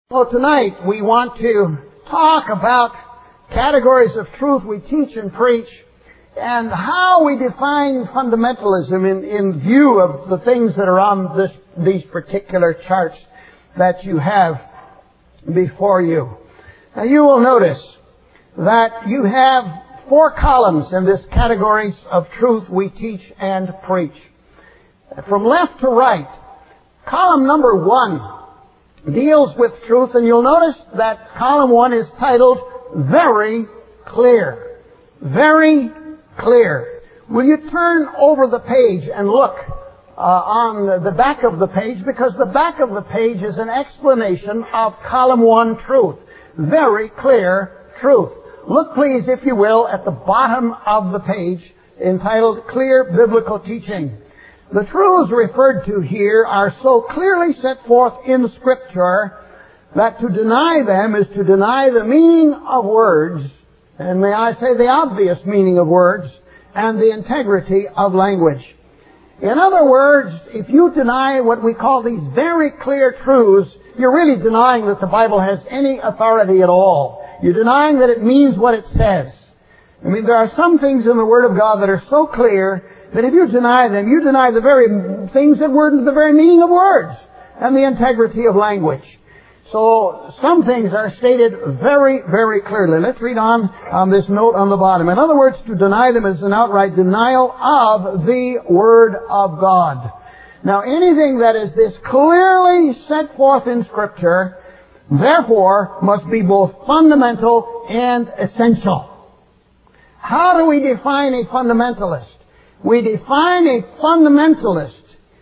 So tonight we want to talk about categories of truth we teach and preach and how we define fundamentalism in view of the things that are on these particular charts that you have before you. Now you will notice that you have 4 columns in this categories of truth we teach and preach. From left to right, column number 1 deals with truth, and you'll notice that column 1 is titled Very Clear. Very Clear. Will you turn over the page and look on the back of the page, because the back of the page is an explanation of column 1 truth. Very clear truth. Look please, if you will, at the bottom of the page entitled Clear Biblical Teaching. The truths referred to here are so clearly set forth in Scripture that to deny them is to deny the meaning of words, and may I say the obvious meaning of words, and the integrity of language. In other words, if you deny what we call these very clear truths, you're really denying that the Bible has any authority at all. You're denying that it means what it says. I mean, there are some things in the Word of God that are so clear that if you deny them, you deny the very things that were the very meaning of words and the integrity of language. So some things are stated very, very clearly. Let's read on this note on the bottom. In other words, to deny them is an outright denial of the Word of God. Now, anything that is this clearly set forth in Scripture, therefore, must be both fundamental and essential. How do we define a fundamentalist? We define a fundamentalist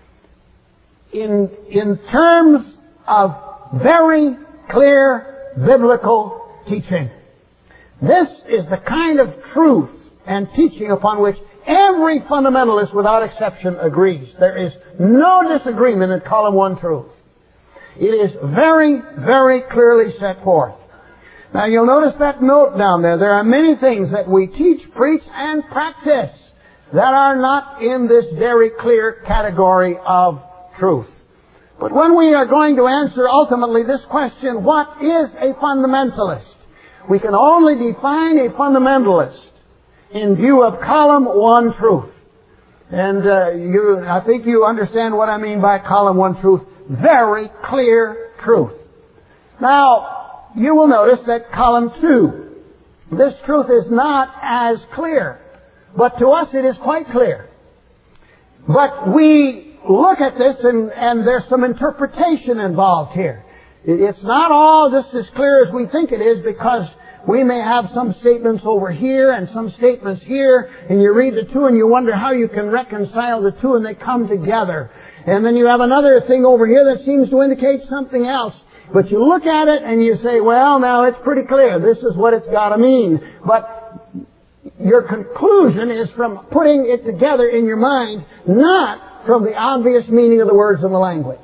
in terms of very clear biblical teaching. This is the kind of truth and teaching upon which every fundamentalist without exception agrees. There is no disagreement in column 1 truth. It is very, very clearly set forth. Now you'll notice that note down there. There are many things that we teach, preach, and practice that are not in this very clear category of truth. But when we are going to answer ultimately this question, what is a fundamentalist? We can only define a fundamentalist in view of column 1 truth. And I think you understand what I mean by column 1 truth. Very clear truth. Now, you will notice that column 2, this truth is not as clear. But to us it is quite clear. But we look at this and there's some interpretation involved here. It's not all just as clear as we think it is, because we may have some statements over here and some statements here, and you read the two and you wonder how you can reconcile the two, and they come together. And then you have another thing over here that seems to indicate something else. But you look at it and you say, well, now it's pretty clear. This is what it's got to mean. But your conclusion is from putting it together in your mind, not from the obvious meaning of the words and the language.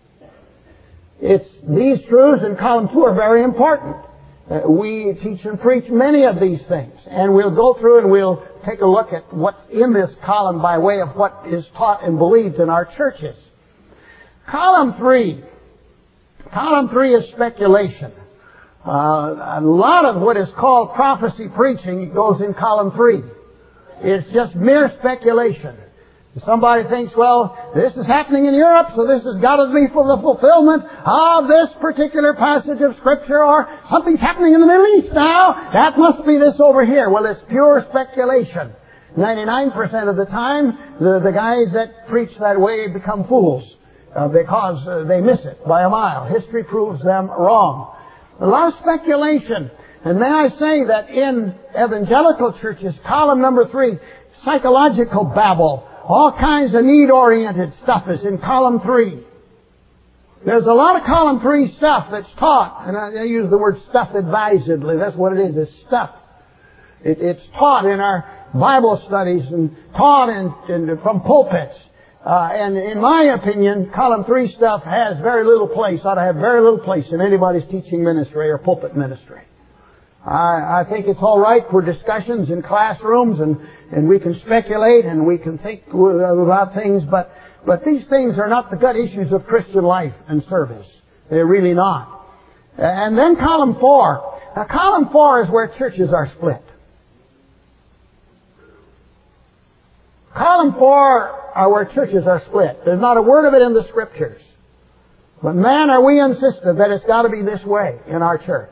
These truths in column 2 are very important. We teach and preach many of these things, and we'll go through and we'll take a look at what's in this column by way of what is taught and believed in our churches. Column 3 is speculation. A lot of what is called prophecy preaching goes in column 3. It's just mere speculation. Somebody thinks, well, this is happening in Europe, so this has got to be for the fulfillment of this particular passage of Scripture, or something's happening in the Middle East now. That must be this over here. Well, it's pure speculation. 99% of the time, the guys that preach that way become fools because they miss it by a mile. History proves them wrong. A lot of speculation. And may I say that in evangelical churches, column number 3, psychological babble, all kinds of need-oriented stuff is in column 3. There's a lot of column 3 stuff that's taught, and I use the word stuff advisedly. That's what it is, it's stuff. It's taught in our Bible studies and taught from pulpits. And in my opinion, column 3 stuff has very little place, ought to have very little place in anybody's teaching ministry or pulpit ministry. I think it's all right for discussions in classrooms, and we can speculate and we can think about things, but these things are not the gut issues of Christian life and service. They're really not. And then column 4. Now, column 4 is where churches are split. Column 4 are where churches are split. There's not a word of it in the Scriptures. But man, are we insistent that it's got to be this way in our church.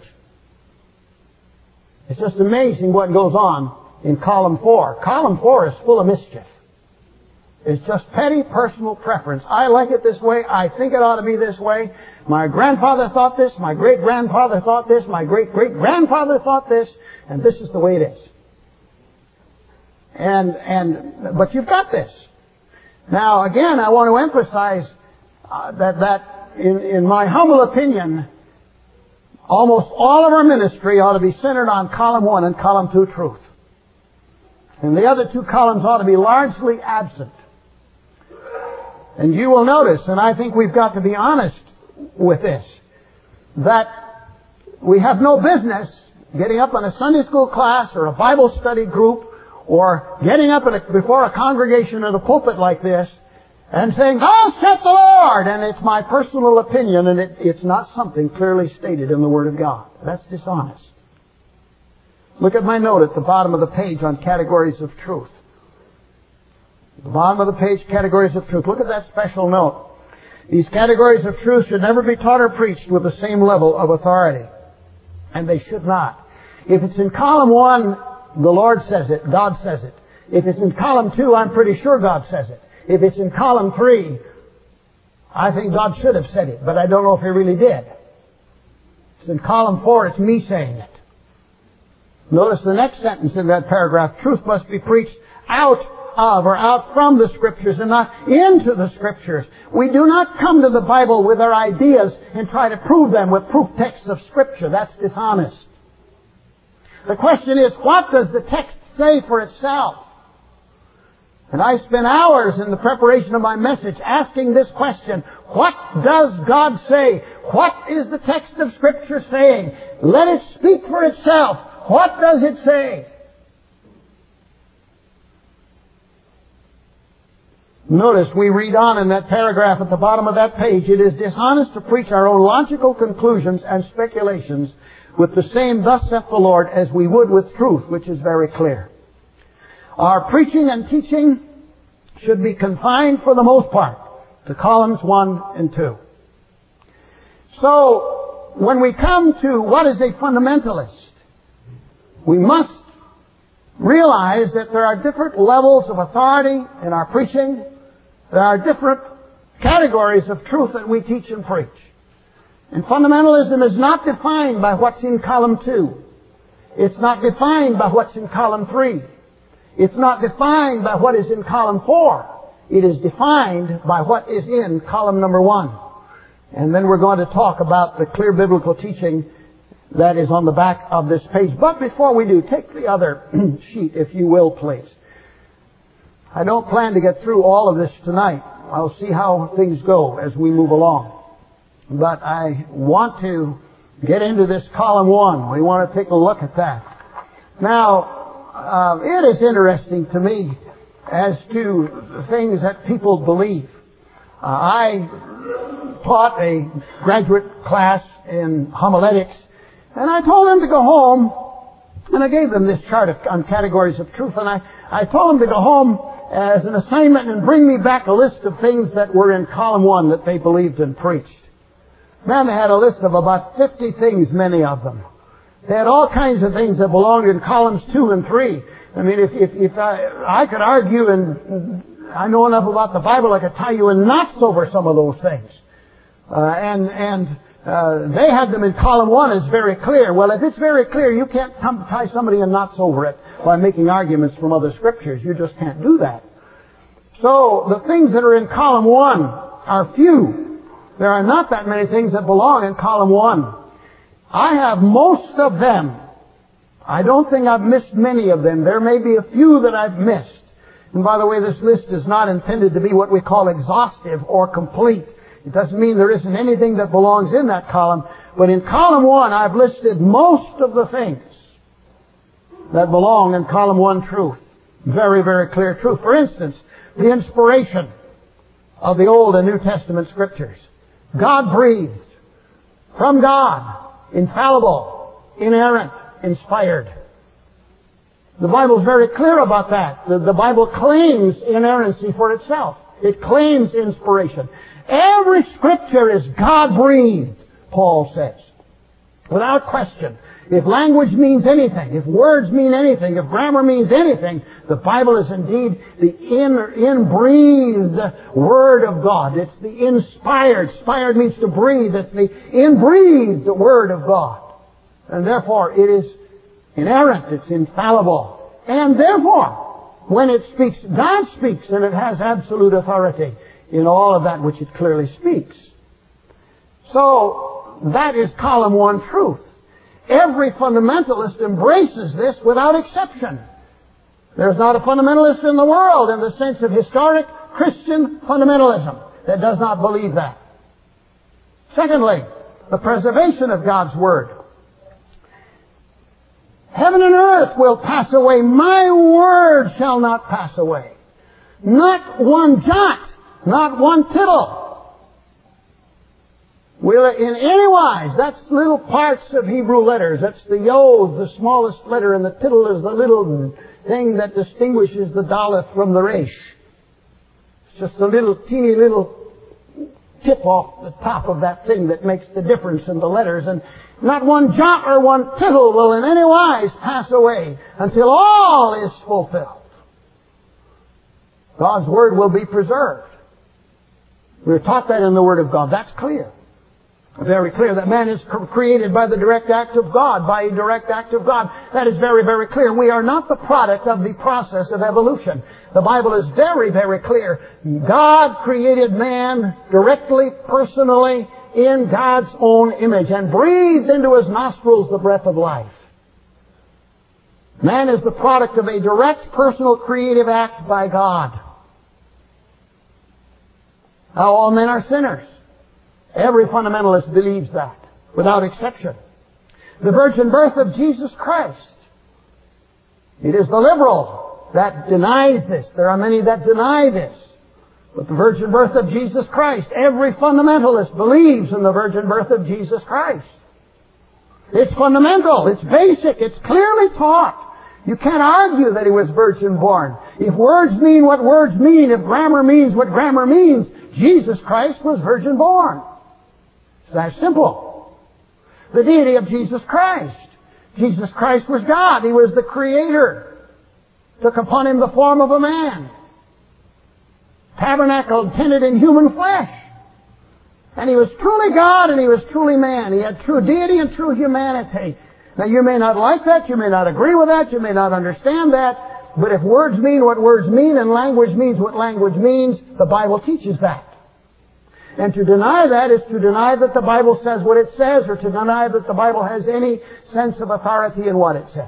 It's just amazing what goes on in column 4. Column 4 is full of mischief. It's just petty personal preference. I like it this way. I think it ought to be this way. My grandfather thought this. My great-grandfather thought this. My great-great-grandfather thought this. And this is the way it is. But you've got this. Now, again, I want to emphasize that in my humble opinion, almost all of our ministry ought to be centered on column 1 and column 2 truth. And the other 2 columns ought to be largely absent. And you will notice, and I think we've got to be honest with this, that we have no business getting up in a Sunday school class or a Bible study group or getting up before a congregation at a pulpit like this and saying, "Thus saith the Lord," and it's my personal opinion, and it's not something clearly stated in the Word of God. That's dishonest. Look at my note at the bottom of the page on categories of truth. At the bottom of the page, categories of truth. Look at that special note. These categories of truth should never be taught or preached with the same level of authority. And they should not. If it's in column 1, the Lord says it, God says it. If it's in column 2, I'm pretty sure God says it. If it's in column 3, I think God should have said it, but I don't know if He really did. If it's in column 4, it's me saying it. Notice the next sentence in that paragraph. Truth must be preached out of or out from the Scriptures and not into the Scriptures. We do not come to the Bible with our ideas and try to prove them with proof texts of Scripture. That's dishonest. The question is, what does the text say for itself? And I spent hours in the preparation of my message asking this question. What does God say? What is the text of Scripture saying? Let it speak for itself. What does it say? Notice we read on in that paragraph at the bottom of that page. It is dishonest to preach our own logical conclusions and speculations with the same "thus saith the Lord" as we would with truth, which is very clear. Our preaching and teaching should be confined for the most part to columns 1 and 2. So, when we come to what is a fundamentalist, we must realize that there are different levels of authority in our preaching. There are different categories of truth that we teach and preach. And fundamentalism is not defined by what's in column 2. It's not defined by what's in column 3. It's not defined by what is in column 4. It is defined by what is in column number 1. And then we're going to talk about the clear biblical teaching that is on the back of this page. But before we do, take the other sheet, if you will, please. I don't plan to get through all of this tonight. I'll see how things go as we move along. But I want to get into this column 1. We want to take a look at that. Now, it is interesting to me as to things that people believe. I taught a graduate class in homiletics, and I told them to go home, and I gave them this chart on categories of truth, and I told them to go home as an assignment and bring me back a list of things that were in column 1 that they believed and preached. Man, they had a list of about 50 things, many of them. They had all kinds of things that belonged in columns 2 and 3. I mean, if I could argue, and I know enough about the Bible, I could tie you in knots over some of those things. They had them in column 1 as very clear. Well, if it's very clear, you can't tie somebody in knots over it by making arguments from other Scriptures. You just can't do that. So, the things that are in column 1 are few. There are not that many things that belong in column 1. I have most of them. I don't think I've missed many of them. There may be a few that I've missed. And by the way, this list is not intended to be what we call exhaustive or complete. It doesn't mean there isn't anything that belongs in that column. But in column 1, I've listed most of the things that belong in column 1 truth. Very, very clear truth. For instance, the inspiration of the Old and New Testament Scriptures. God breathed from God infallible, inerrant, inspired. The Bible is very clear about that. The Bible claims inerrancy for itself. It claims inspiration. Every Scripture is God-breathed, Paul says. Without question. If language means anything, if words mean anything, if grammar means anything, the Bible is indeed the inbreathed Word of God. It's the inspired. Inspired means to breathe. It's the inbreathed Word of God. And therefore, it is inerrant. It's infallible. And therefore, when it speaks, God speaks, and it has absolute authority in all of that which it clearly speaks. So, that is column 1 truth. Every fundamentalist embraces this without exception. There's not a fundamentalist in the world in the sense of historic Christian fundamentalism that does not believe that. Secondly, the preservation of God's Word. Heaven and earth will pass away. My word shall not pass away. Not one jot, not one tittle will in any wise, that's little parts of Hebrew letters. That's the yod, the smallest letter, and the tittle is the little thing that distinguishes the daleth from the resh. It's just a little teeny little tip off the top of that thing that makes the difference in the letters. And not one jot or one tittle will in any wise pass away until all is fulfilled. God's Word will be preserved. We're taught that in the Word of God. That's clear. Very clear that man is created by the direct act of God, by a direct act of God. That is very, very clear. We are not the product of the process of evolution. The Bible is very, very clear. God created man directly, personally, in God's own image and breathed into his nostrils the breath of life. Man is the product of a direct, personal, creative act by God. Now, all men are sinners. Every fundamentalist believes that, without exception. The virgin birth of Jesus Christ. It is the liberal that denies this. There are many that deny this. But the virgin birth of Jesus Christ, every fundamentalist believes in the virgin birth of Jesus Christ. It's fundamental, it's basic, it's clearly taught. You can't argue that he was virgin born. If words mean what words mean, if grammar means what grammar means, Jesus Christ was virgin born. It's that simple. The deity of Jesus Christ. Jesus Christ was God. He was the Creator. Took upon Him the form of a man. Tabernacled, tinted in human flesh. And He was truly God and He was truly man. He had true deity and true humanity. Now you may not like that, you may not agree with that, you may not understand that, but if words mean what words mean and language means what language means, the Bible teaches that. And to deny that is to deny that the Bible says what it says, or to deny that the Bible has any sense of authority in what it says.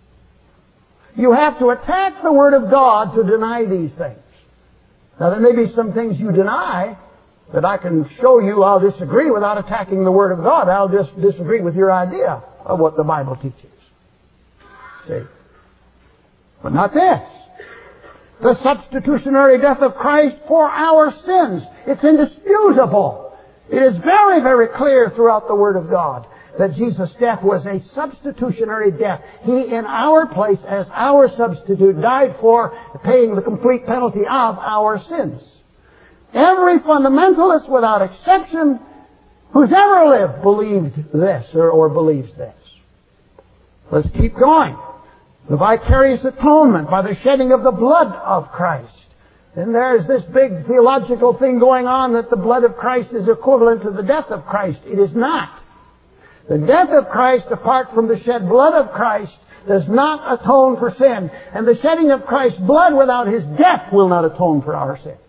You have to attack the Word of God to deny these things. Now there may be some things you deny that I can show you I'll disagree without attacking the Word of God. I'll just disagree with your idea of what the Bible teaches. See? But not this. The substitutionary death of Christ for our sins. It's indisputable. It is very, very clear throughout the Word of God that Jesus' death was a substitutionary death. He, in our place, as our substitute, died for paying the complete penalty of our sins. Every fundamentalist, without exception, who's ever lived, believed this or believes this. Let's keep going. The vicarious atonement by the shedding of the blood of Christ. And there's this big theological thing going on that the blood of Christ is equivalent to the death of Christ. It is not. The death of Christ, apart from the shed blood of Christ, does not atone for sin. And the shedding of Christ's blood without His death will not atone for our sins.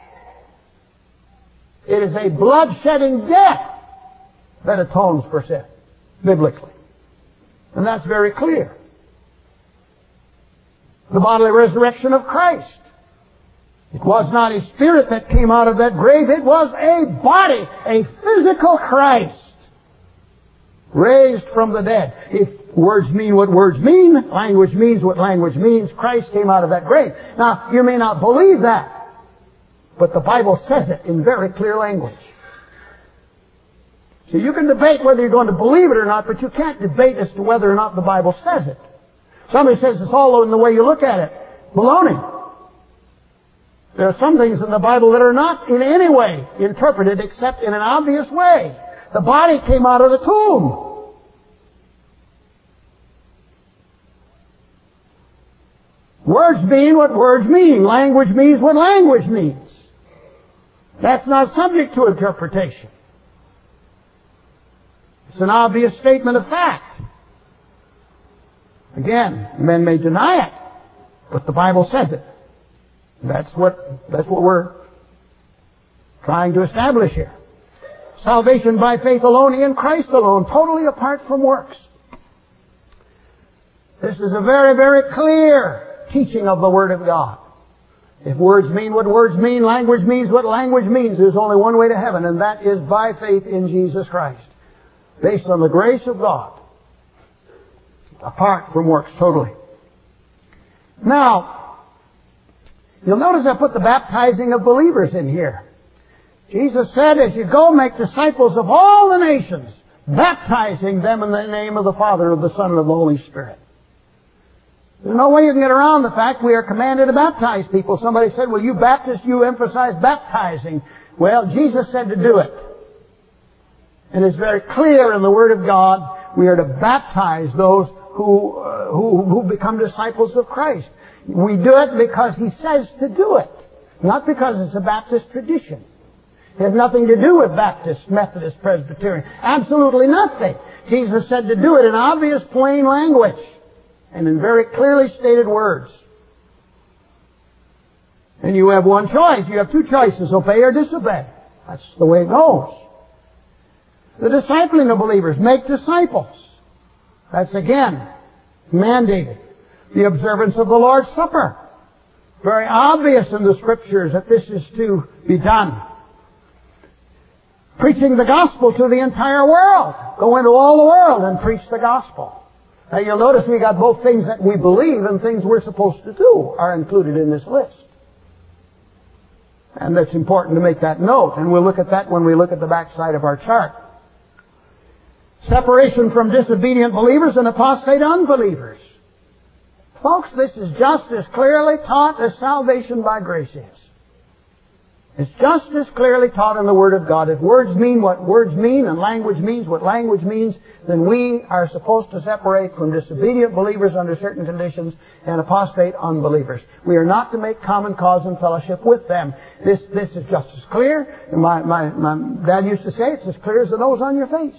It is a blood-shedding death that atones for sin, biblically. And that's very clear. The bodily resurrection of Christ. It was not His Spirit that came out of that grave. It was a body, a physical Christ, raised from the dead. If words mean what words mean, language means what language means, Christ came out of that grave. Now, you may not believe that, but the Bible says it in very clear language. So you can debate whether you're going to believe it or not, but you can't debate as to whether or not the Bible says it. Somebody says it's all in the way you look at it. Baloney. There are some things in the Bible that are not in any way interpreted except in an obvious way. The body came out of the tomb. Words mean what words mean. Language means what language means. That's not subject to interpretation. It's an obvious statement of fact. Again, men may deny it, but the Bible says it. That's what we're trying to establish here. Salvation by faith alone in Christ alone, totally apart from works. This is a very, very clear teaching of the Word of God. If words mean what words mean, language means what language means, there's only one way to heaven, and that is by faith in Jesus Christ. Based on the grace of God. Apart from works, totally. Now, you'll notice I put the baptizing of believers in here. Jesus said, as you go, make disciples of all the nations, baptizing them in the name of the Father, of the Son, and of the Holy Spirit. There's no way you can get around the fact we are commanded to baptize people. Somebody said, well, you Baptists, you emphasize baptizing. Well, Jesus said to do it. And it's very clear in the Word of God, we are to baptize those who become disciples of Christ. We do it because He says to do it, not because it's a Baptist tradition. It has nothing to do with Baptist, Methodist, Presbyterian. Absolutely nothing. Jesus said to do it in obvious, plain language and in very clearly stated words. And you have one choice. You have two choices, obey or disobey. That's the way it goes. The discipling of believers, make disciples. That's again mandated. The observance of the Lord's Supper. Very obvious in the Scriptures that this is to be done. Preaching the gospel to the entire world. Go into all the world and preach the gospel. Now you'll notice we got both things that we believe and things we're supposed to do are included in this list. And it's important to make that note, and we'll look at that when we look at the backside of our chart. Separation from disobedient believers and apostate unbelievers. Folks, this is just as clearly taught as salvation by grace is. It's just as clearly taught in the Word of God. If words mean what words mean and language means what language means, then we are supposed to separate from disobedient believers under certain conditions and apostate unbelievers. We are not to make common cause and fellowship with them. This is just as clear. And my dad used to say it's as clear as the nose on your face.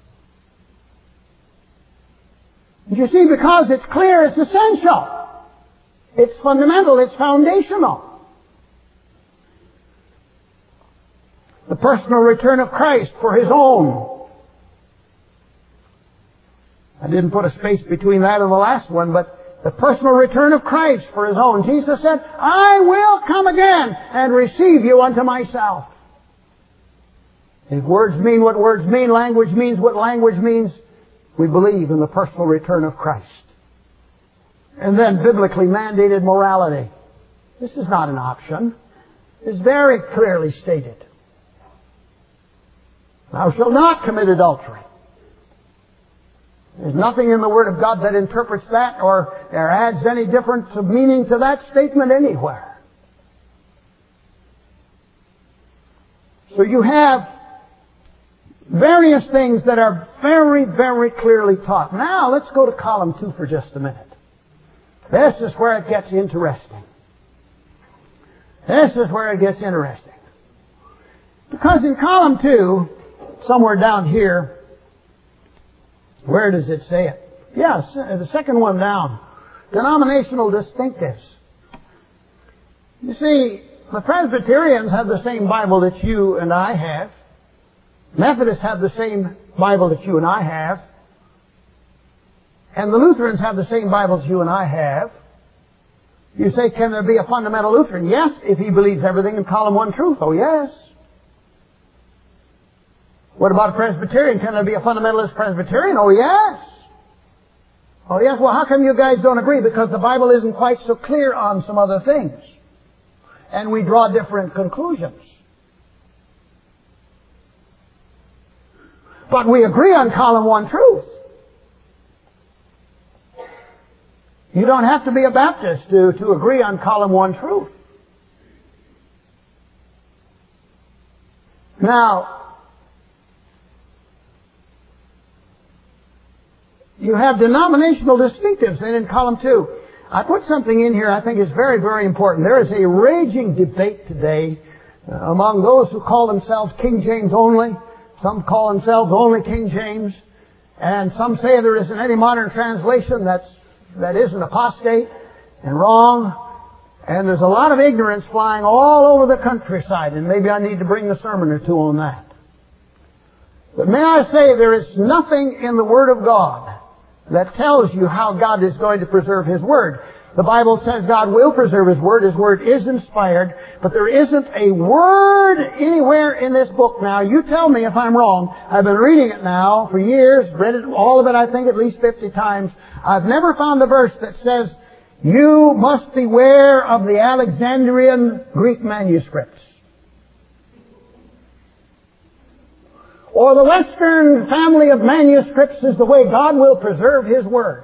You see, because it's clear, it's essential. It's fundamental, it's foundational. The personal return of Christ for His own. I didn't put a space between that and the last one, but the personal return of Christ for His own. Jesus said, I will come again and receive you unto myself. If words mean what words mean, language means what language means, we believe in the personal return of Christ. And then biblically mandated morality. This is not an option. It's very clearly stated. Thou shalt not commit adultery. There's nothing in the Word of God that interprets that or adds any difference of meaning to that statement anywhere. So you have various things that are very, very clearly taught. Now, let's go to column 2 for just a minute. This is where it gets interesting. This is where it gets interesting. Because in column 2, somewhere down here, where does it say it? Yes, the second one down. Denominational distinctives. You see, the Presbyterians have the same Bible that you and I have. Methodists have the same Bible that you and I have. And the Lutherans have the same Bible that you and I have. You say, can there be a fundamental Lutheran? Yes, if he believes everything in column 1 truth. Oh, yes. What about a Presbyterian? Can there be a fundamentalist Presbyterian? Oh, yes. Oh, yes. Well, how come you guys don't agree? Because the Bible isn't quite so clear on some other things. And we draw different conclusions. But we agree on column 1 truth. You don't have to be a Baptist to agree on column 1 truth. Now, you have denominational distinctives in column 2. I put something in here I think is very, very important. There is a raging debate today among those who call themselves King James only. Some call themselves only King James. And some say there isn't any modern translation that isn't apostate and wrong. And there's a lot of ignorance flying all over the countryside, and maybe I need to bring a sermon or two on that. But may I say, there is nothing in the Word of God that tells you how God is going to preserve His Word. The Bible says God will preserve His Word. His Word is inspired, but there isn't a word anywhere in this book now. You tell me if I'm wrong. I've been reading it now for years, read it, all of it I think at least 50 times. I've never found a verse that says, you must beware of the Alexandrian Greek manuscripts, or the Western family of manuscripts is the way God will preserve His Word.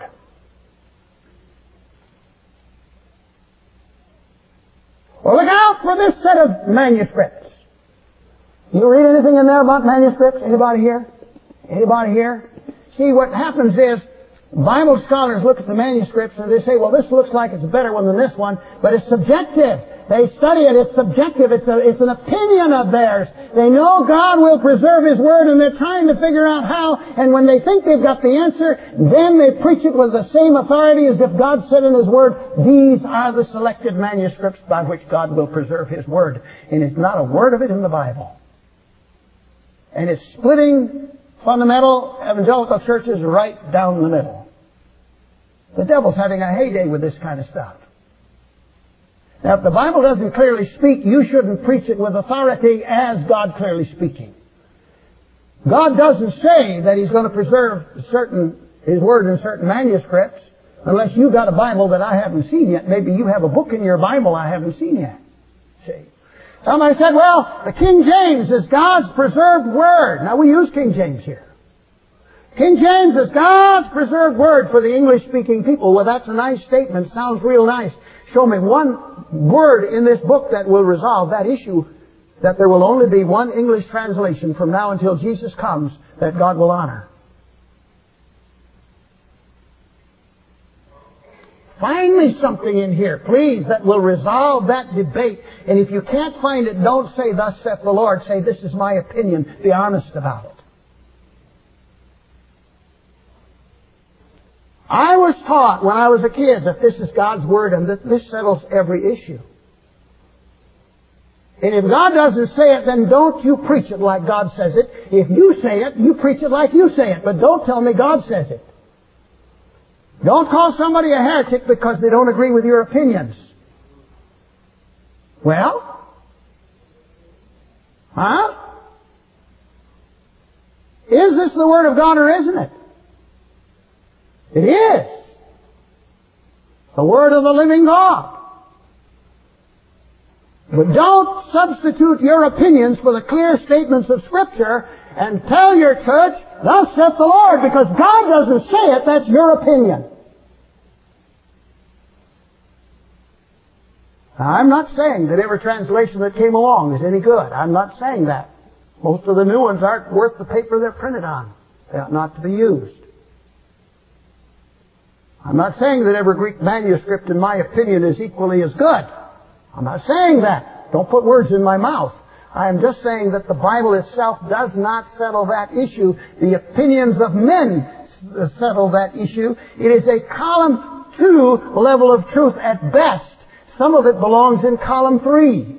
Well, look out for this set of manuscripts. You read anything in there about manuscripts? Anybody here? Anybody here? See, what happens is, Bible scholars look at the manuscripts and they say, well, this looks like it's a better one than this one, but it's subjective. They study it, it's subjective, it's an opinion of theirs. They know God will preserve His Word and they're trying to figure out how, and when they think they've got the answer, then they preach it with the same authority as if God said in His Word, these are the selected manuscripts by which God will preserve His Word. And it's not a word of it in the Bible. And it's splitting fundamental evangelical churches right down the middle. The devil's having a heyday with this kind of stuff. Now, if the Bible doesn't clearly speak, you shouldn't preach it with authority as God clearly speaking. God doesn't say that He's going to preserve His Word in certain manuscripts unless you've got a Bible that I haven't seen yet. Maybe you have a book in your Bible I haven't seen yet. See? Somebody said, well, the King James is God's preserved Word. Now, we use King James here. King James is God's preserved Word for the English-speaking people. Well, that's a nice statement. Sounds real nice. Show me one word in this book that will resolve that issue, that there will only be one English translation from now until Jesus comes that God will honor. Find me something in here, please, that will resolve that debate. And if you can't find it, don't say, thus saith the Lord. Say, this is my opinion. Be honest about it. I was taught when I was a kid that this is God's Word and that this settles every issue. And if God doesn't say it, then don't you preach it like God says it. If you say it, you preach it like you say it. But don't tell me God says it. Don't call somebody a heretic because they don't agree with your opinions. Well? Huh? Is this the Word of God or isn't it? It is. The Word of the living God. But don't substitute your opinions for the clear statements of Scripture and tell your church, thus saith the Lord, because God doesn't say it, that's your opinion. Now, I'm not saying that every translation that came along is any good. I'm not saying that. Most of the new ones aren't worth the paper they're printed on. They ought not to be used. I'm not saying that every Greek manuscript, in my opinion, is equally as good. I'm not saying that. Don't put words in my mouth. I am just saying that the Bible itself does not settle that issue. The opinions of men settle that issue. It is a column 2 level of truth at best. Some of it belongs in column 3.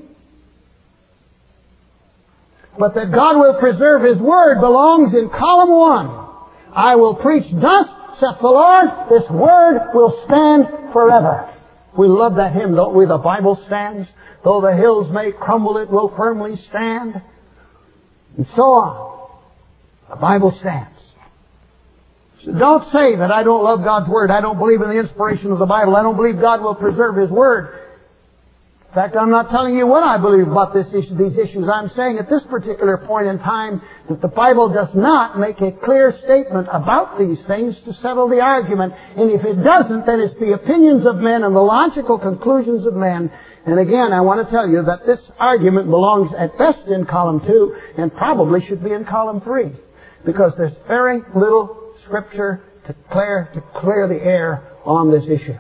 But that God will preserve His Word belongs in column 1. I will preach thus saith the Lord, this Word will stand forever. We love that hymn, don't we? The Bible stands. Though the hills may crumble, it will firmly stand. And so on. The Bible stands. So don't say that I don't love God's Word. I don't believe in the inspiration of the Bible. I don't believe God will preserve His Word. In fact, I'm not telling you what I believe about these issues. I'm saying at this particular point in time that the Bible does not make a clear statement about these things to settle the argument. And if it doesn't, then it's the opinions of men and the logical conclusions of men. And again, I want to tell you that this argument belongs at best in column 2 and probably should be in column 3. Because there's very little Scripture to clear the air on this issue.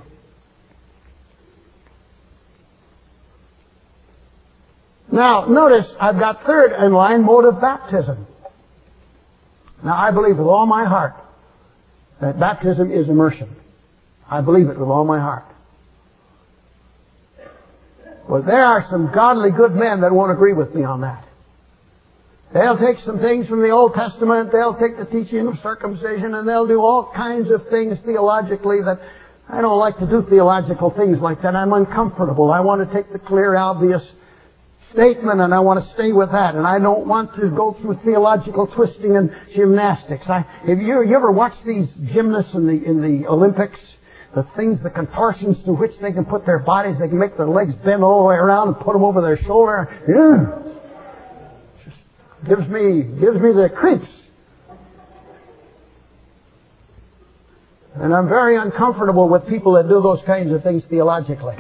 Now, notice I've got third in line, mode of baptism. Now, I believe with all my heart that baptism is immersion. I believe it with all my heart. But there are some godly good men that won't agree with me on that. They'll take some things from the Old Testament, they'll take the teaching of circumcision, and they'll do all kinds of things theologically that I don't like to do theological things like that. I'm uncomfortable. I want to take the clear, obvious statement, and I want to stay with that. And I don't want to go through theological twisting and gymnastics. Have you ever watched these gymnasts in the Olympics? The things, the contortions through which they can put their bodies, they can make their legs bend all the way around and put them over their shoulder. Just gives me the creeps. And I'm very uncomfortable with people that do those kinds of things theologically.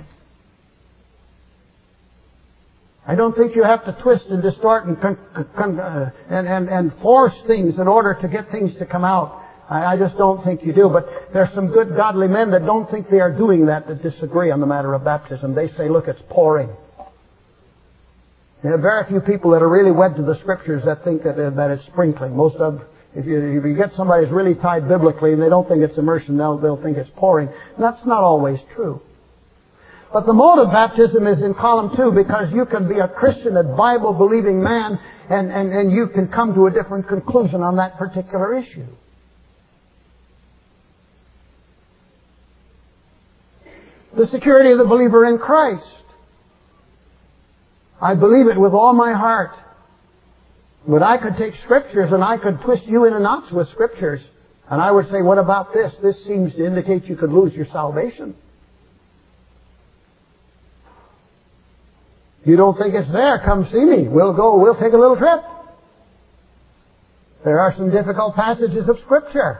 I don't think you have to twist and distort and force things in order to get things to come out. I just don't think you do. But there are some good godly men that don't think they are doing that disagree on the matter of baptism. They say, look, it's pouring. There are very few people that are really wed to the Scriptures that think that it's sprinkling. If you get somebody who's really tied biblically and they don't think it's immersion, they'll think it's pouring. And that's not always true. But the mode of baptism is in column 2 because you can be a Christian, a Bible-believing man, and you can come to a different conclusion on that particular issue. The security of the believer in Christ. I believe it with all my heart. But I could take Scriptures and I could twist you in and out with Scriptures. And I would say, what about this? This seems to indicate you could lose your salvation. You don't think it's there? Come see me. We'll take a little trip. There are some difficult passages of Scripture.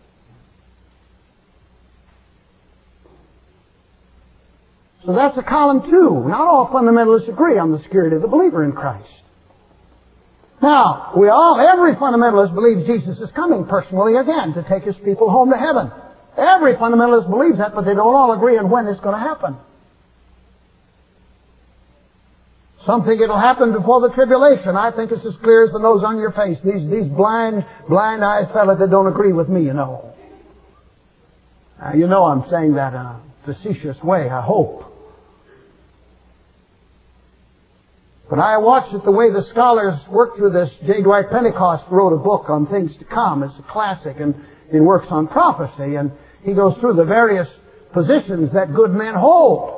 So that's a column 2. Not all fundamentalists agree on the security of the believer in Christ. Now, every fundamentalist believes Jesus is coming personally again to take His people home to heaven. Every fundamentalist believes that, but they don't all agree on when it's going to happen. Some think it'll happen before the tribulation. I think it's as clear as the nose on your face. These blind-eyed fellas that don't agree with me, you know. You know I'm saying that in a facetious way, I hope. But I watched the way the scholars worked through this. J. Dwight Pentecost wrote a book on things to come. It's a classic and it works on prophecy. And he goes through the various positions that good men hold.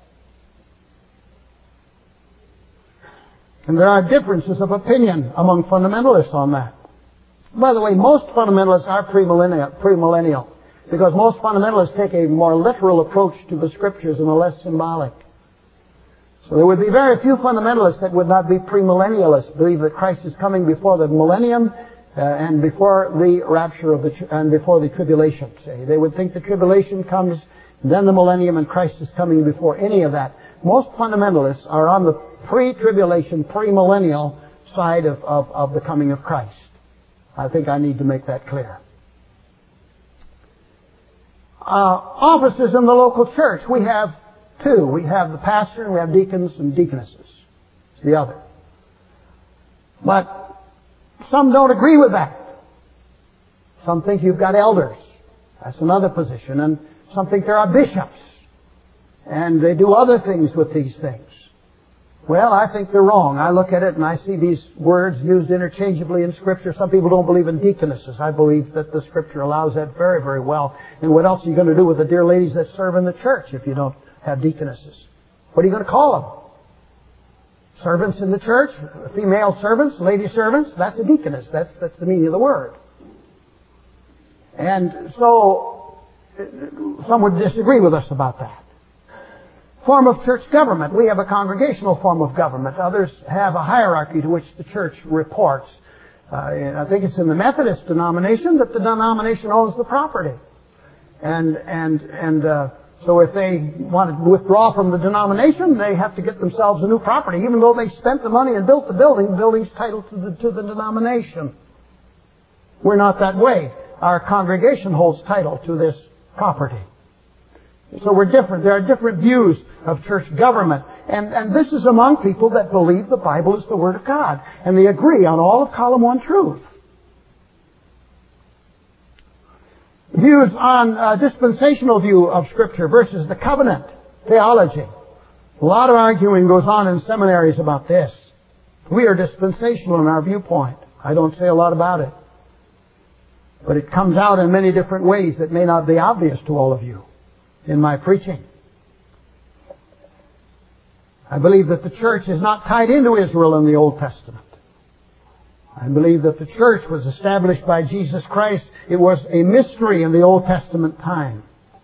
And there are differences of opinion among fundamentalists on that. By the way, most fundamentalists are premillennial. Because most fundamentalists take a more literal approach to the Scriptures and a less symbolic. So there would be very few fundamentalists that would not be premillennialists, believe that Christ is coming before the millennium and before the rapture and before the tribulation. Say they would think the tribulation comes, then the millennium, and Christ is coming before any of that. Most fundamentalists are on the pre-tribulation, premillennial side of the coming of Christ. I think I need to make that clear. Offices in the local church. We have 2. We have the pastor and we have deacons and deaconesses. It's the other. But some don't agree with that. Some think you've got elders. That's another position. And some think there are bishops. And they do other things with these things. Well, I think they're wrong. I look at it and I see these words used interchangeably in Scripture. Some people don't believe in deaconesses. I believe that the Scripture allows that very, very well. And what else are you going to do with the dear ladies that serve in the church if you don't have deaconesses? What are you going to call them? Servants in the church? Female servants? Lady servants? That's a deaconess. That's the meaning of the word. And so, some would disagree with us about that. form of church government. We have a congregational form of government. Others have a hierarchy to which the church reports. I think it's in the Methodist denomination that the denomination owns the property. So if they want to withdraw from the denomination, they have to get themselves a new property. Even though they spent the money and built the building's titled to the denomination. We're not that way. Our congregation holds title to this property. So we're different. There are different views of church government. And this is among people that believe the Bible is the Word of God. And they agree on all of column 1 truth. Views on dispensational view of Scripture versus the covenant theology. A lot of arguing goes on in seminaries about this. We are dispensational in our viewpoint. I don't say a lot about it. But it comes out in many different ways that may not be obvious to all of you in my preaching. I believe that the church is not tied into Israel in the Old Testament. I believe that the church was established by Jesus Christ. It was a mystery in the Old Testament time.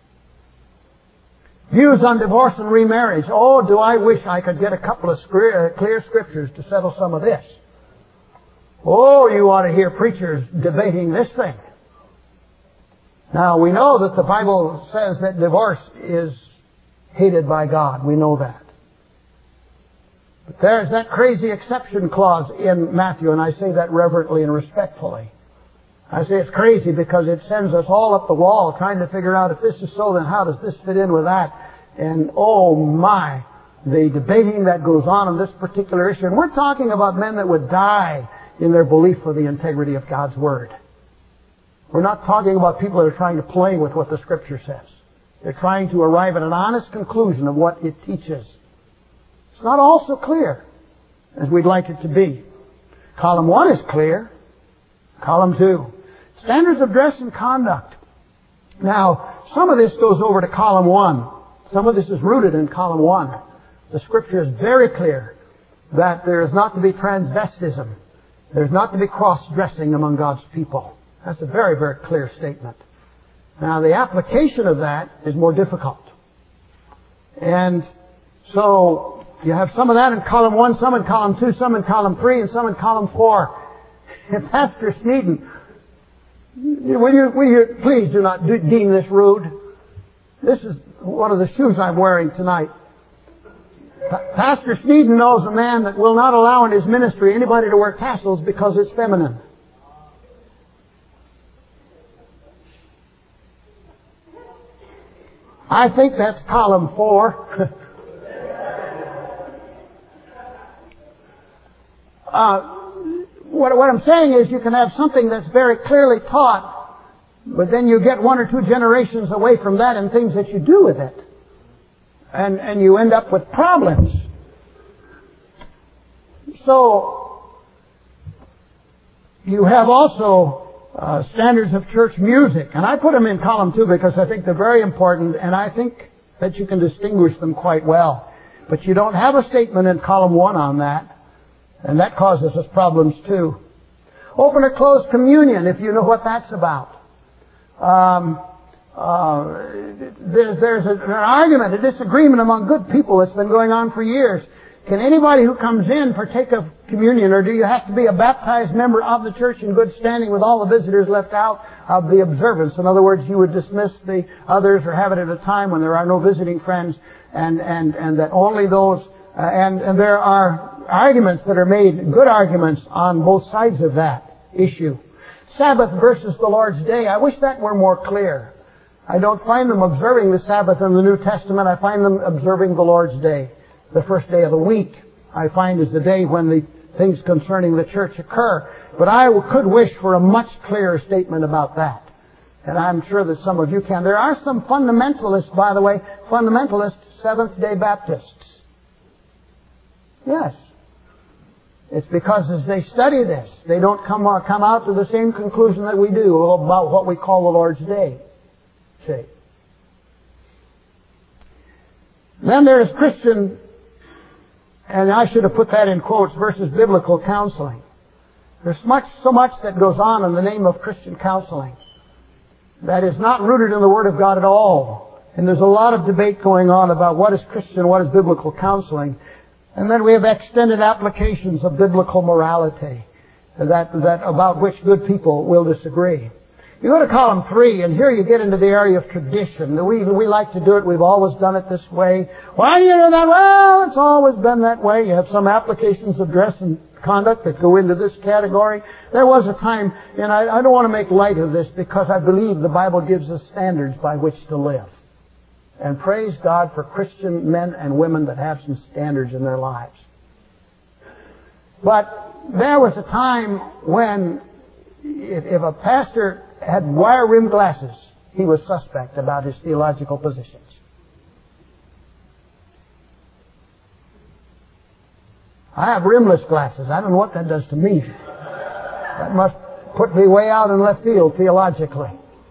Views on divorce and remarriage. Oh, do I wish I could get a couple of clear scriptures to settle some of this. Oh, you ought to hear preachers debating this thing. Now, we know that the Bible says that divorce is hated by God. We know that. But there's that crazy exception clause in Matthew, and I say that reverently and respectfully. I say it's crazy because it sends us all up the wall trying to figure out if this is so, then how does this fit in with that? And oh my, the debating that goes on this particular issue. And we're talking about men that would die in their belief for the integrity of God's Word. We're not talking about people that are trying to play with what the Scripture says. They're trying to arrive at an honest conclusion of what it teaches. It's not all so clear as we'd like it to be. Column 1 is clear. Column 2. Standards of dress and conduct. Now, some of this goes over to column 1. Some of this is rooted in column 1. The Scripture is very clear that there is not to be transvestism. There's not to be cross-dressing among God's people. That's a very, very clear statement. Now, the application of that is more difficult. And so, you have some of that in column 1, some in column 2, some in column 3, and some in column 4. And Pastor Sneeden, will you please do not deem this rude. This is one of the shoes I'm wearing tonight. Pastor Sneeden knows a man that will not allow in his ministry anybody to wear tassels because it's feminine. I think that's column 4. What I'm saying is you can have something that's very clearly taught, but then you get 1 or 2 generations away from that and things that you do with it. And you end up with problems. So, you have also standards of church music. And I put them in column 2 because I think they're very important and I think that you can distinguish them quite well. But you don't have a statement in column 1 on that. And that causes us problems too. Open or closed communion, if you know what that's about. There's an argument, a disagreement among good people that's been going on for years. Can anybody who comes in partake of communion, or do you have to be a baptized member of the church in good standing with all the visitors left out of the observance? In other words, you would dismiss the others or have it at a time when there are no visiting friends and that only those, and there are arguments that are made, good arguments on both sides of that issue. Sabbath versus the Lord's Day. I wish that were more clear. I don't find them observing the Sabbath in the New Testament. I find them observing the Lord's Day. The first day of the week, I find, is the day when the things concerning the church occur. But I could wish for a much clearer statement about that. And I'm sure that some of you can. There are some fundamentalists, by the way, fundamentalist Seventh-day Baptists. Yes. It's because as they study this, they don't come out to the same conclusion that we do about what we call the Lord's Day. See. Then there is Christian, and I should have put that in quotes, versus biblical counseling. There's so much that goes on in the name of Christian counseling that is not rooted in the Word of God at all. And there's a lot of debate going on about what is Christian, what is biblical counseling. And then we have extended applications of biblical morality that about which good people will disagree. You go to column 3, and here you get into the area of tradition. We like to do it. We've always done it this way. Why do you do that? Well, it's always been that way. You have some applications of dress and conduct that go into this category. There was a time, and I don't want to make light of this because I believe the Bible gives us standards by which to live. And praise God for Christian men and women that have some standards in their lives. But there was a time when if a pastor had wire-rimmed glasses, he was suspect about his theological positions. I have rimless glasses. I don't know what that does to me. That must put me way out in left field theologically.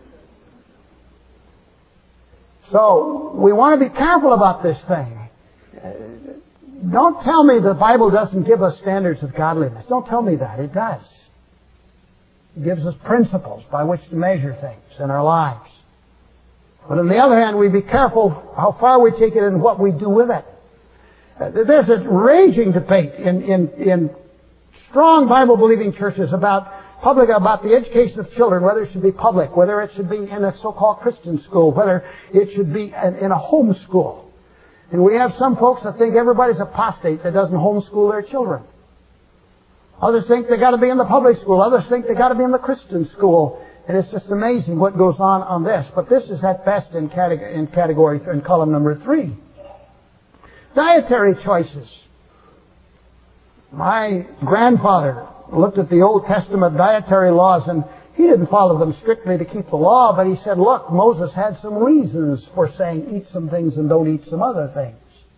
So, we want to be careful about this thing. Don't tell me the Bible doesn't give us standards of godliness. Don't tell me that. It does. It gives us principles by which to measure things in our lives. But on the other hand, we be careful how far we take it and what we do with it. There's a raging debate in strong Bible-believing churches about the education of children, whether it should be public, whether it should be in a so-called Christian school, whether it should be in a home school. And we have some folks that think everybody's apostate that doesn't homeschool their children. Others think they got to be in the public school. Others think they got to be in the Christian school. And it's just amazing what goes on this. But this is at best in column number 3. Dietary choices. My grandfather looked at the Old Testament dietary laws, and he didn't follow them strictly to keep the law, but he said, look, Moses had some reasons for saying eat some things and don't eat some other things.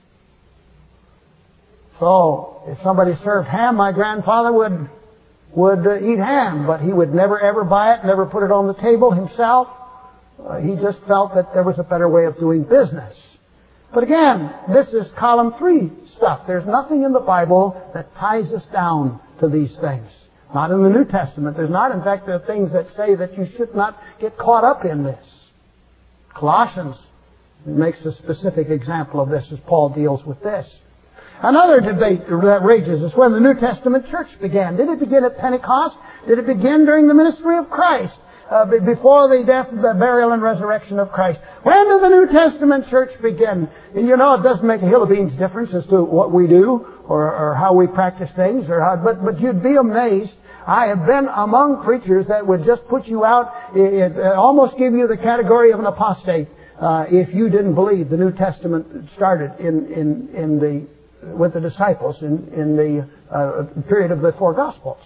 So, if somebody served ham, my grandfather would eat ham, but he would never ever buy it, never put it on the table himself. He just felt that there was a better way of doing business. But again, this is column 3 stuff. There's nothing in the Bible that ties us down to these things. Not in the New Testament. There's not. In fact, there are things that say that you should not get caught up in this. Colossians makes a specific example of this as Paul deals with this. Another debate that rages is when the New Testament church began. Did it begin at Pentecost? Did it begin during the ministry of Christ? Before the death, the burial, and resurrection of Christ? When did the New Testament church begin? And you know, it doesn't make a hill of beans difference as to what we do or how we practice things, but you'd be amazed. I have been among preachers that would just put you out, almost give you the category of an apostate, if you didn't believe the New Testament started with the disciples in the period of the 4 Gospels.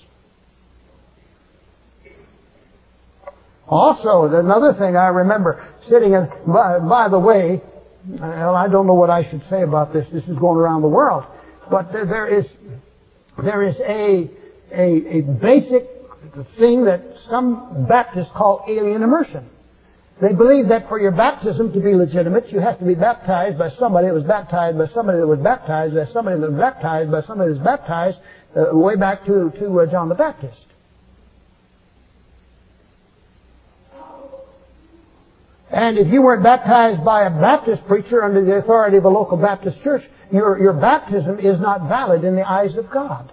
Also, another thing I remember sitting in, by the way, I don't know what I should say about this. This is going around the world. But there is a basic thing that some Baptists call alien immersion. They believe that for your baptism to be legitimate, you have to be baptized by somebody that was baptized by somebody that was baptized by somebody that was baptized by somebody that was baptized way back to John the Baptist. And if you weren't baptized by a Baptist preacher under the authority of a local Baptist church, your baptism is not valid in the eyes of God.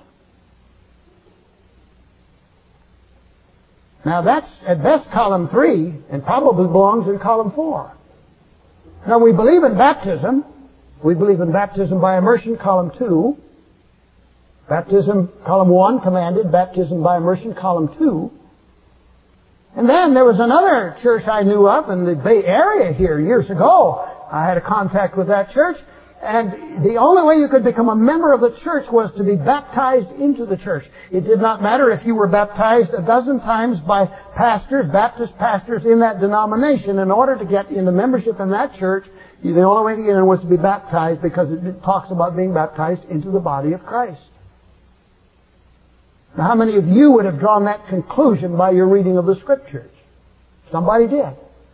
Now that's at best column 3 and probably belongs in column 4. Now we believe in baptism. We believe in baptism by immersion, column 2. Baptism, column 1, commanded. Baptism by immersion, column 2. And then there was another church I knew of in the Bay Area here years ago. I had a contact with that church. And the only way you could become a member of the church was to be baptized into the church. It did not matter if you were baptized a dozen times by pastors, Baptist pastors in that denomination. In order to get into membership in that church, the only way to get in was to be baptized, because it talks about being baptized into the body of Christ. Now, how many of you would have drawn that conclusion by your reading of the Scriptures? Somebody did.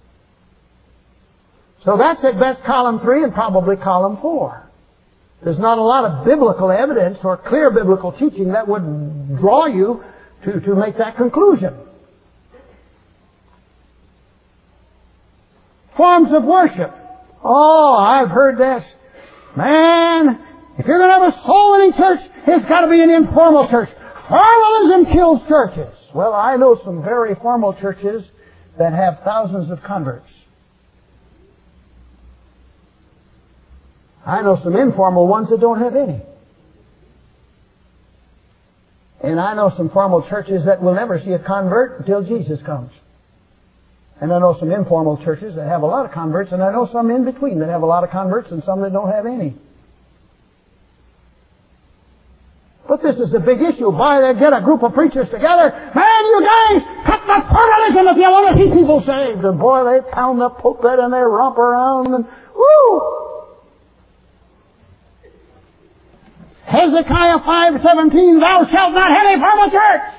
So that's at best column 3 and probably column 4. There's not a lot of biblical evidence or clear biblical teaching that would draw you to make that conclusion. Forms of worship. Oh, I've heard this. Man, if you're going to have a soul-winning church, it's got to be an informal church. Formalism kills churches. Well, I know some very formal churches that have thousands of converts. I know some informal ones that don't have any. And I know some formal churches that will never see a convert until Jesus comes. And I know some informal churches that have a lot of converts, and I know some in between that have a lot of converts and some that don't have any. But this is a big issue. Boy, they get a group of preachers together. Man, you guys, cut the formalism if you want to see people saved. And boy, they pound the pulpit and they romp around and whoo! Hezekiah 5:17, thou shalt not have a formal church.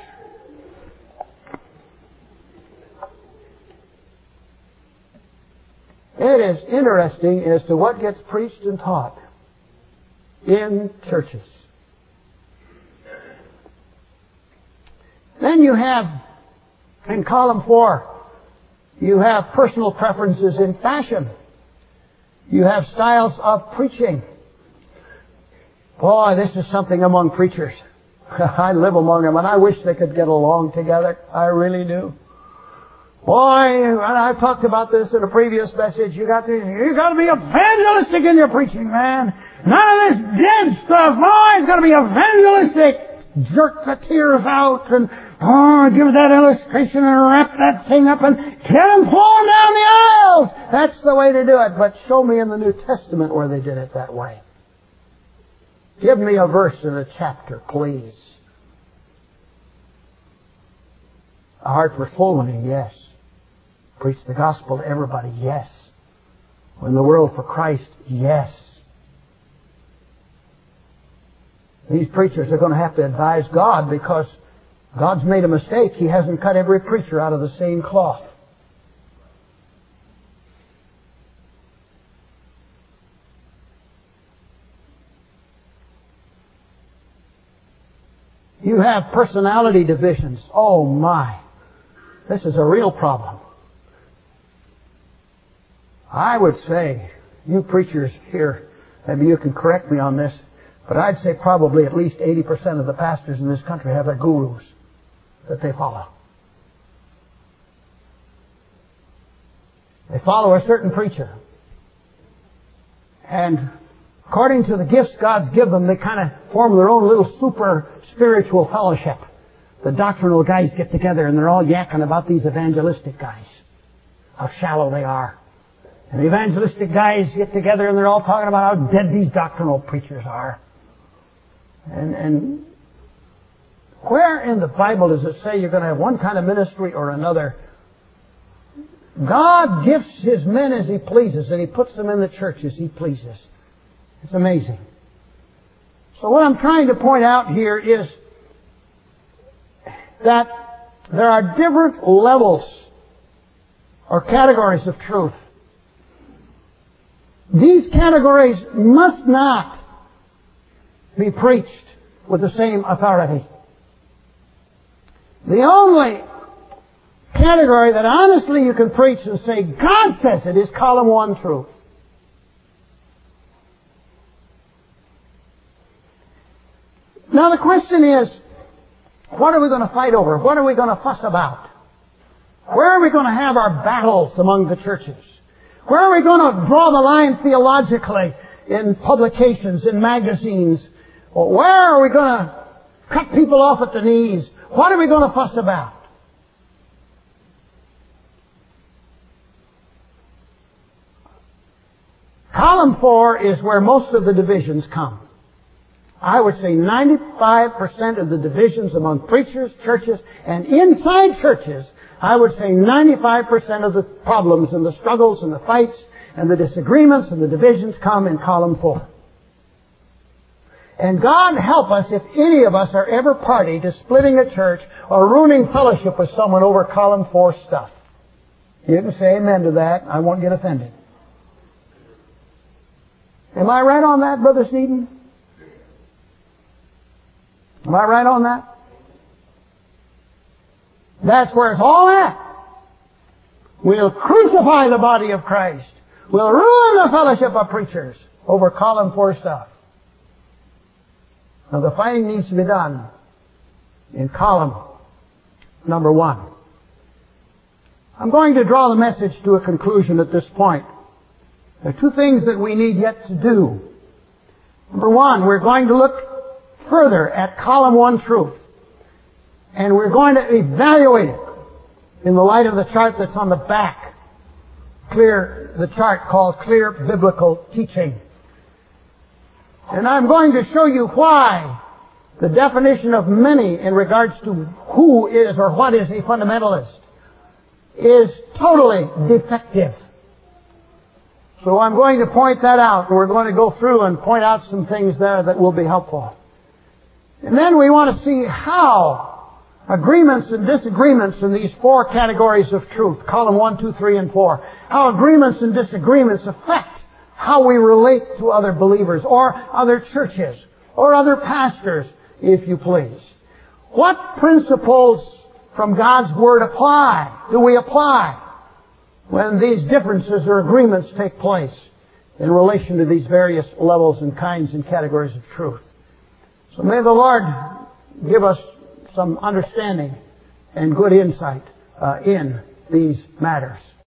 It is interesting as to what gets preached and taught in churches. Then you have, in column 4, you have personal preferences in fashion. You have styles of preaching. Boy, this is something among preachers. I live among them, and I wish they could get along together. I really do. Boy, and I've talked about this in a previous message. You got to be evangelistic in your preaching, man. None of this dead stuff. Boy, it's got to be evangelistic. Jerk the tears out and give that illustration and wrap that thing up and get them flowing down the aisles. That's the way to do it. But show me in the New Testament where they did it that way. Give me a verse in a chapter, please. A heart for soul winning, yes. Preach the gospel to everybody, yes. Win the world for Christ, yes. These preachers are going to have to advise God because God's made a mistake. He hasn't cut every preacher out of the same cloth. You have personality divisions. Oh my. This is a real problem. I would say, you preachers here, maybe you can correct me on this, but I'd say probably at least 80% of the pastors in this country have their gurus that they follow. They follow a certain preacher. And according to the gifts God's given them, they kind of form their own little super spiritual fellowship. The doctrinal guys get together and they're all yakking about these evangelistic guys. How shallow they are. And the evangelistic guys get together and they're all talking about how dead these doctrinal preachers are. And where in the Bible does it say you're going to have one kind of ministry or another? God gifts His men as He pleases, and He puts them in the church as He pleases. It's amazing. So what I'm trying to point out here is that there are different levels or categories of truth. These categories must not be preached with the same authority. The only category that honestly you can preach and say, God says it, is column 1 truth. Now the question is, what are we going to fight over? What are we going to fuss about? Where are we going to have our battles among the churches? Where are we going to draw the line theologically in publications, in magazines? Or where are we going to cut people off at the knees? What are we going to fuss about? Column 4 is where most of the divisions come. I would say 95% of the divisions among preachers, churches, and inside churches, I would say 95% of the problems and the struggles and the fights and the disagreements and the divisions come in column 4. And God help us if any of us are ever party to splitting a church or ruining fellowship with someone over column 4 stuff. You can say amen to that. I won't get offended. Am I right on that, Brother Sneeden? Am I right on that? That's where it's all at. We'll crucify the body of Christ. will ruin the fellowship of preachers over column 4 stuff. Now the fighting needs to be done in column number 1. I'm going to draw the message to a conclusion at this point. There are 2 things that we need yet to do. Number 1, we're going to look further at column 1 truth. And we're going to evaluate it in the light of the chart that's on the back. The chart called Clear Biblical Teaching. And I'm going to show you why the definition of many in regards to who is or what is a fundamentalist is totally defective. So I'm going to point that out. We're going to go through and point out some things there that will be helpful. And then we want to see how agreements and disagreements in these 4 categories of truth, column 1, 2, 3, and 4, how agreements and disagreements affect how we relate to other believers or other churches or other pastors, if you please. What principles from God's Word do we apply when these differences or agreements take place in relation to these various levels and kinds and categories of truth? So may the Lord give us some understanding and good insight in these matters.